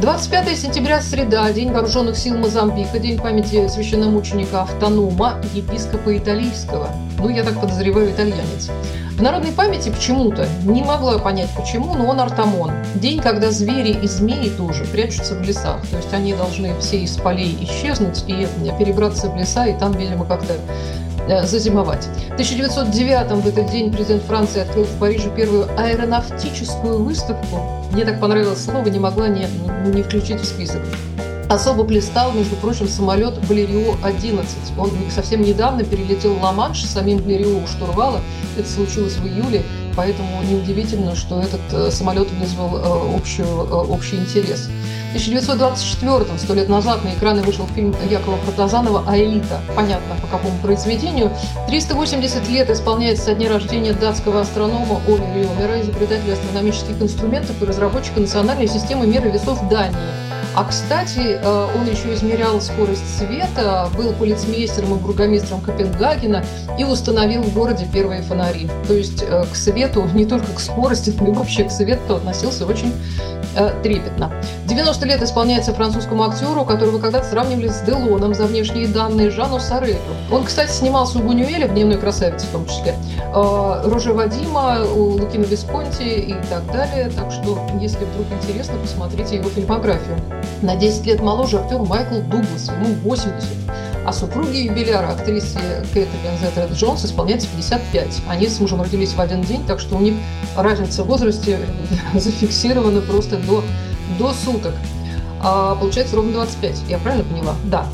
25 сентября, среда, День вооруженных сил Мозамбика, День памяти священномученика Автонома, епископа Италийского. Ну, я так подозреваю, итальянец. В народной памяти почему-то, не могла понять почему, но он Артамон. День, когда звери и змеи тоже прячутся в лесах. То есть они должны все из полей исчезнуть и перебраться в леса, и там, видимо, как-то зазимовать. В 1909 в этот день президент Франции открыл в Париже первую аэронавтическую выставку. Мне так понравилось слово, не могла не включить в список. Особо блистал, между прочим, самолет Блériot-11. Он совсем недавно перелетел Ла-Манш с самим Блériot у штурвала. Это случилось в июле, поэтому неудивительно, что этот самолет вызвал общий интерес. В 1924-м, 100 лет назад, на экраны вышел фильм Якова Протазанова «Аэлита». Понятно, по какому произведению. 380 лет исполняется со дня рождения датского астронома Оли Рёмера, изобретателя астрономических инструментов и разработчика национальной системы меры весов Дании. А, кстати, он еще измерял скорость света, был полицмейстером и бургомистром Копенгагена и установил в городе первые фонари. То есть к свету, не только к скорости, но и вообще к свету относился очень трепетно. 90 лет исполняется французскому актеру, которого когда-то сравнивали с Делоном за внешние данные, Жану Сарету. Он, кстати, снимался у Бунюэля в «Дневной красавице» в том числе, Роже Вадима, у Лукино Висконти и так далее. Так что, если вдруг интересно, посмотрите его фильмографию. На 10 лет моложе актер Майкл Дуглас, ему 80. А супруге юбиляра, актрисе Кэтрин Зета-Джонс, исполняется 55. Они с мужем родились в один день, так что у них разница в возрасте зафиксирована просто до суток. Получается ровно 25. Я правильно поняла? Да.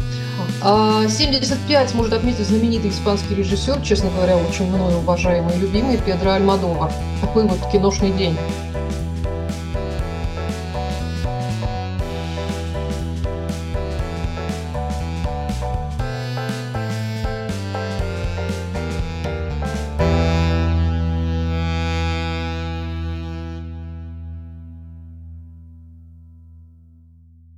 75 может отметить знаменитый испанский режиссер, честно говоря, очень мною уважаемый и любимый Педро Альмодовар. Такой вот киношный день.